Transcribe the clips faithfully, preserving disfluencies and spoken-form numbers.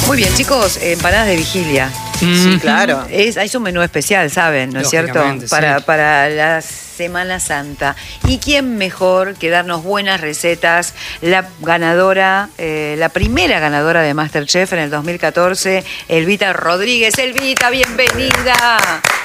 Muy bien, chicos, empanadas de vigilia. Sí, claro. Es, hay un menú especial, ¿saben? ¿No es cierto? Para, sí. para la Semana Santa. ¿Y quién mejor que darnos buenas recetas? La ganadora, eh, la primera ganadora de MasterChef en el dos mil catorce, Elvita Rodríguez. Elvita, bienvenida.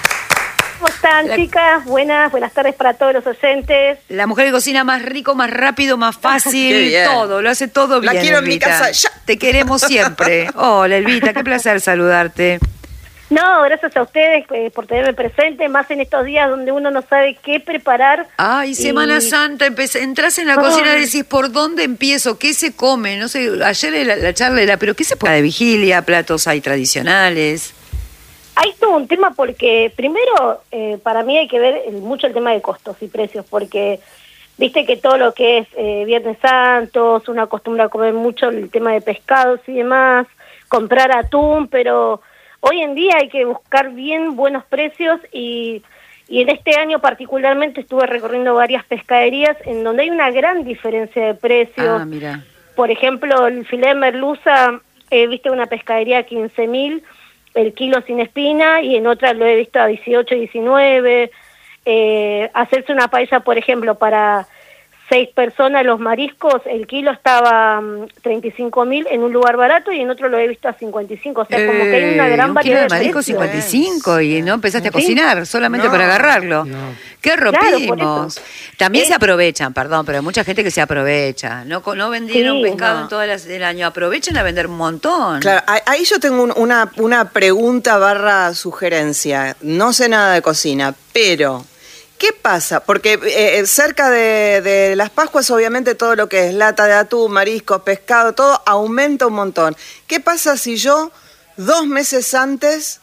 ¿Cómo están, la, chicas? Buenas, buenas tardes para todos los oyentes. La mujer que cocina más rico, más rápido, más fácil, todo, lo hace todo bien. La quiero Elvita. en mi casa ya. Te queremos siempre. Hola, Elvita, qué placer saludarte. No, gracias a ustedes eh, por tenerme presente, más en estos días donde uno no sabe qué preparar. Ay, y... Semana Santa, entras en la oh. cocina y decís, ¿por dónde empiezo? ¿Qué se come? No sé, ayer la, la charla era, ¿pero qué se puede de vigilia? ¿Platos hay tradicionales? Hay todo un tema porque, primero, eh, para mí hay que ver el, mucho el tema de costos y precios, porque viste que todo lo que es eh, Viernes Santos, uno acostumbra a comer mucho el tema de pescados y demás, comprar atún, pero hoy en día hay que buscar bien buenos precios y, y en este año particularmente estuve recorriendo varias pescaderías en donde hay una gran diferencia de precios. Ah, mira. Por ejemplo, el filé de merluza, eh, viste una pescadería a quince mil, el kilo sin espina, y en otra lo he visto a dieciocho, diecinueve. Eh, hacerse una paella, por ejemplo, para seis personas, los mariscos, el kilo estaba um, treinta y cinco mil en un lugar barato y en otro lo he visto a cincuenta y cinco. O sea, eh, como que hay una gran un variedad kilo de mariscos cincuenta y cinco y no empezaste a cocinar sí. solamente no, para agarrarlo. No. ¿Qué rompimos? Claro, También es... se aprovechan, perdón, pero hay mucha gente que se aprovecha. No, no vendieron sí, pescado no. en todo el año. Aprovechen a vender un montón. Claro, ahí yo tengo un, una, una pregunta barra sugerencia. No sé nada de cocina, pero... ¿qué pasa? Porque eh, cerca de, de las Pascuas, obviamente, todo lo que es lata de atún, mariscos, pescado, todo aumenta un montón. ¿Qué pasa si yo, dos meses antes,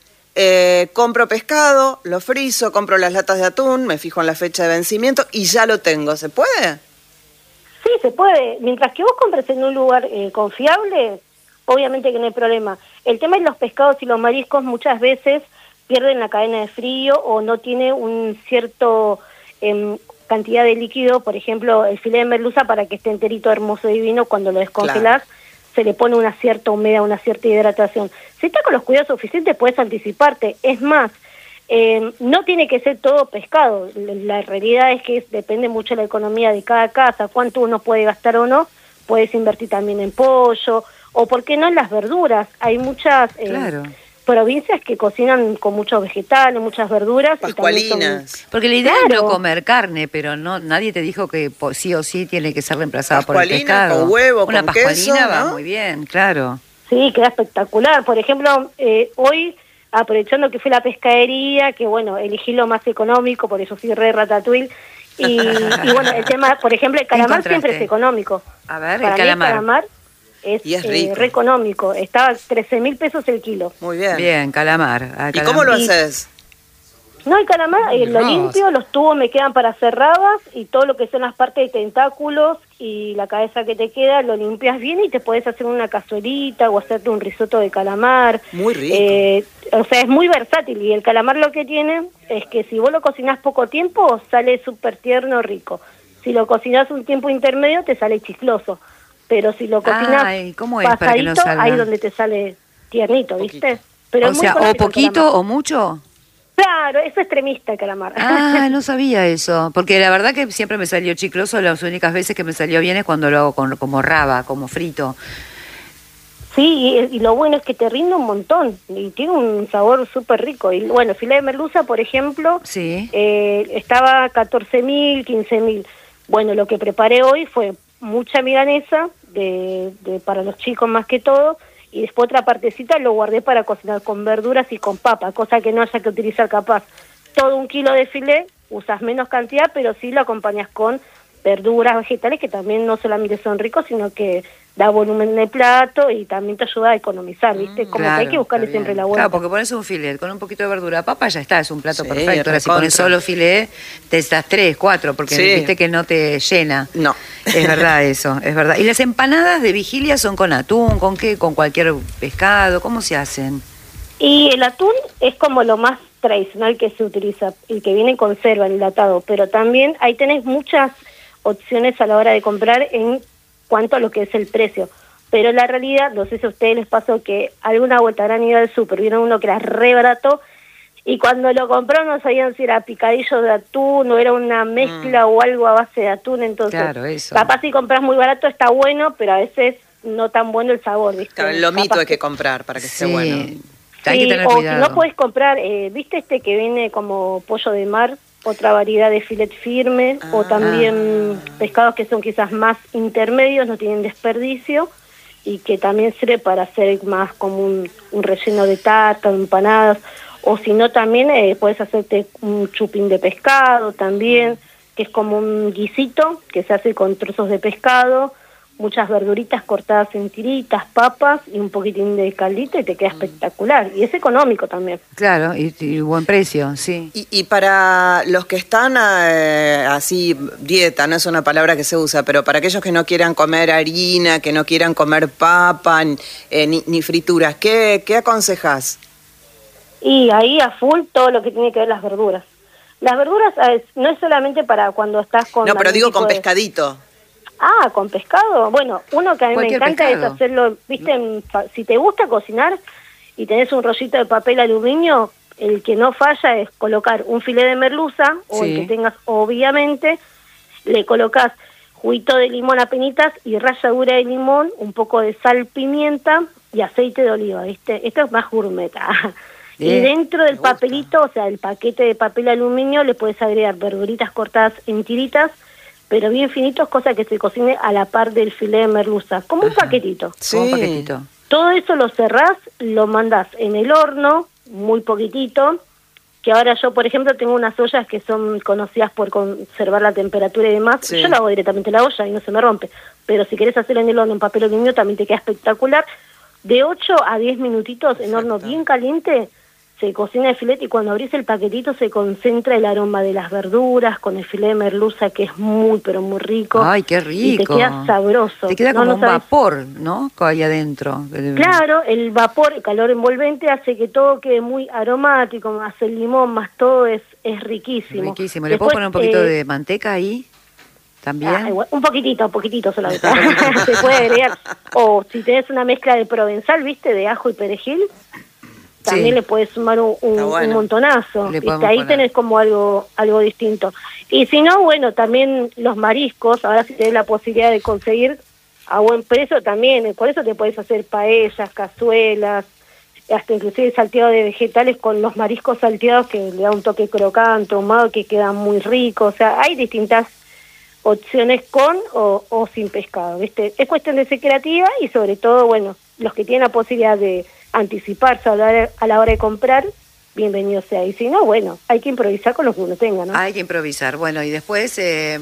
eh, compro pescado, lo frizo, compro las latas de atún, me fijo en la fecha de vencimiento y ya lo tengo? ¿Se puede? Sí, se puede. Mientras que vos compres en un lugar eh, confiable, obviamente que no hay problema. El tema de los pescados y los mariscos muchas veces pierden la cadena de frío o no tiene un cierto eh, cantidad de líquido. Por ejemplo, el filé de merluza, para que esté enterito, hermoso, divino, cuando lo descongelás, claro, se le pone una cierta humedad, una cierta hidratación. Si estás con los cuidados suficientes, puedes anticiparte. Es más, eh, no tiene que ser todo pescado. La realidad es que es, depende mucho de la economía de cada casa, cuánto uno puede gastar o no. Puedes invertir también en pollo, o por qué no en las verduras. Hay muchas... Eh, claro. provincias que cocinan con muchos vegetales, muchas verduras. Pascualinas. Son... Porque la idea claro. es no comer carne, pero no nadie te dijo que sí o sí tiene que ser reemplazada por el pescado. Con huevo, Una con pascualina queso, va ¿no? muy bien, claro. Sí, queda espectacular. Por ejemplo, eh, hoy, aprovechando que fui a la pescadería, que bueno, elegí lo más económico, por eso soy re ratatouille, y, y bueno, el tema, por ejemplo, el calamar siempre es económico. A ver, Para el calamar. Mí, el calamar es, y es eh, re económico, estaba trece mil pesos el kilo. Muy bien. Bien, calamar. calamar. ¿Y cómo lo haces? No, el calamar eh, lo no. limpio, los tubos me quedan para hacer rabas y todo lo que son las partes de tentáculos y la cabeza que te queda, lo limpias bien y te podés hacer una cazuelita o hacerte un risotto de calamar. Muy rico. Eh, o sea, es muy versátil y el calamar lo que tiene es que si vos lo cocinás poco tiempo, sale súper tierno, rico. Si lo cocinás un tiempo intermedio, te sale chicloso. Pero si lo cocinas Ay, ¿cómo es pasadito, para que no salga? ahí donde te sale tiernito, ¿viste? Pero o es muy sea, o poquito o mucho. Claro, es extremista el calamar. Ah, no sabía eso. Porque la verdad que siempre me salió chicloso. Las únicas veces que me salió bien es cuando lo hago con, como raba, como frito. Sí, y, y lo bueno es que te rinde un montón. Y tiene un sabor súper rico. Y bueno, filé de merluza, por ejemplo, sí. eh, estaba catorce mil, quince mil. Bueno, lo que preparé hoy fue mucha milanesa, de, de para los chicos más que todo, y después otra partecita lo guardé para cocinar con verduras y con papa, cosa que no haya que utilizar capaz todo un kilo de filé, usas menos cantidad, pero sí lo acompañas con verduras, vegetales, que también no solamente son ricos, sino que da volumen en el plato y también te ayuda a economizar, ¿viste? Como claro, que hay que buscarle siempre la vuelta. Claro, porque pones un filet con un poquito de verdura, papa, ya está, es un plato sí, perfecto. Ahora, si pones solo filet, te estás tres, cuatro, porque sí. viste que no te llena. No. Es verdad eso, es verdad. ¿Y las empanadas de vigilia son con atún, con qué? ¿Con cualquier pescado? ¿Cómo se hacen? Y el atún es como lo más tradicional que se utiliza, el que viene en conserva, enlatado, pero también ahí tenés muchas opciones a la hora de comprar en cuanto a lo que es el precio. pero la realidad, no sé si a ustedes les pasó que alguna vuelta habrán ido al súper, vieron uno que era re barato, y cuando lo compraron no sabían si era picadillo de atún o era una mezcla mm. o algo a base de atún, entonces claro, eso. capaz si compras muy barato está bueno, pero a veces no tan bueno el sabor, ¿viste? Claro, el lomito hay que comprar para que sí. esté bueno. Hay sí, que tener o cuidado. si no puedes comprar, eh, ¿viste este que viene como pollo de mar? Otra variedad de filet firme, ah, o también ah. pescados que son quizás más intermedios, no tienen desperdicio, y que también sirve para hacer más como un, un relleno de tarta, de empanadas, o si no también eh, puedes hacerte un chupín de pescado también, que es como un guisito que se hace con trozos de pescado, muchas verduritas cortadas en tiritas, papas y un poquitín de caldito y te queda espectacular. Y es económico también. Claro, y, y buen precio, sí. Y, y para los que están eh, así, dieta, no es una palabra que se usa, pero para aquellos que no quieran comer harina, que no quieran comer papa, eh, ni, ni frituras, ¿qué, qué aconsejas? Y ahí a full todo lo que tiene que ver las verduras. Las verduras eh, no es solamente para cuando estás con... No, pero digo con de... pescadito. Ah, con pescado. Bueno, uno que a mí Cualquier me encanta pescado. es hacerlo, viste, en, si te gusta cocinar y tenés un rollito de papel aluminio, el que no falla es colocar un filé de merluza, o sí. el que tengas, obviamente, le colocas juguito de limón a penitas y ralladura de limón, un poco de sal, pimienta y aceite de oliva, ¿viste? Esto es más gourmet. Y dentro del papelito, o sea, el paquete de papel aluminio, le puedes agregar verduritas cortadas en tiritas, pero bien finitos, cosa que se cocine a la par del filé de merluza, como Ajá. un paquetito. Sí. Como un paquetito. Todo eso lo cerrás, lo mandás en el horno, muy poquitito, que ahora yo, por ejemplo, tengo unas ollas que son conocidas por conservar la temperatura y demás. Sí. Yo lo hago directamente en la olla y no se me rompe, pero si querés hacerlo en el horno en papel aluminio también te queda espectacular. De ocho a diez minutitos Exacto. en horno bien caliente se cocina el filete y cuando abrís el paquetito se concentra el aroma de las verduras con el filé de merluza que es muy pero muy rico. Ay, qué rico. Y te queda sabroso. Te queda no, como no un sabes. vapor, ¿no? Ahí adentro. Claro, el vapor, el calor envolvente hace que todo quede muy aromático, más el limón, más todo es, es riquísimo. Riquísimo. ¿Le Después, puedo poner un poquito eh, de manteca ahí? ¿También? Ah, igual, un poquitito, un poquitito solamente. Se puede agregar. O si tenés una mezcla de provenzal, ¿viste? De ajo y perejil. También sí. le puedes sumar un, un, bueno. un montonazo. ¿Viste? Ahí poner. Tenés como algo algo distinto. Y si no, bueno, también los mariscos, ahora si tenés la posibilidad de conseguir a buen precio también, por eso te podés hacer paellas, cazuelas, hasta inclusive salteado de vegetales con los mariscos salteados que le da un toque crocante, ahumado, que queda muy rico. O sea, hay distintas opciones con o, o sin pescado, ¿viste? Es cuestión de ser creativa y sobre todo, bueno, los que tienen la posibilidad de anticiparse a la hora, a la hora de comprar, bienvenido sea. Y si no, bueno, hay que improvisar con lo que uno tenga, ¿no? Hay que improvisar. Bueno, y después eh,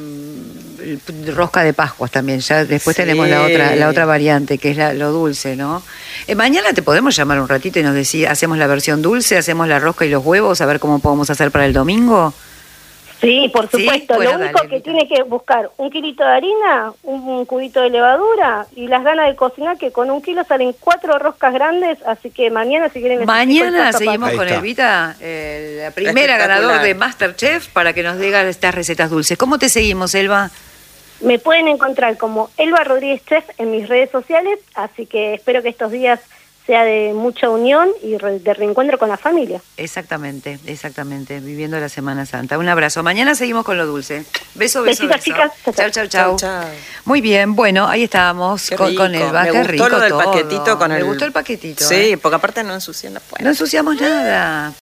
rosca de Pascuas también. Ya después sí. tenemos la otra la otra variante, que es la, lo dulce, ¿no? Eh, mañana te podemos llamar un ratito y nos decís, hacemos la versión dulce, hacemos la rosca y los huevos, a ver cómo podemos hacer para el domingo. Sí, por supuesto. ¿Sí? Bueno, lo único dale, que Rita. tiene que buscar un kilito de harina, un, un cubito de levadura y las ganas de cocinar, que con un kilo salen cuatro roscas grandes, así que mañana si quieren... Mañana seguimos con Elvita, eh, la primera ganadora de MasterChef, para que nos diga estas recetas dulces. ¿Cómo te seguimos, Elba? Me pueden encontrar como Elba Rodríguez Chef en mis redes sociales, así que espero que estos días sea de mucha unión y re, de reencuentro con la familia. Exactamente, exactamente, viviendo la Semana Santa. Un abrazo. Mañana seguimos con lo dulce. Beso, beso, Besitos, beso. chicas. Chau, chau, chau, chau. Muy bien, bueno, ahí estábamos con, con Elba. Me Qué gustó rico lo del todo. paquetito con Me el... gustó el paquetito. Sí, ¿eh? porque aparte no ensucian la puerta. No ensuciamos nada.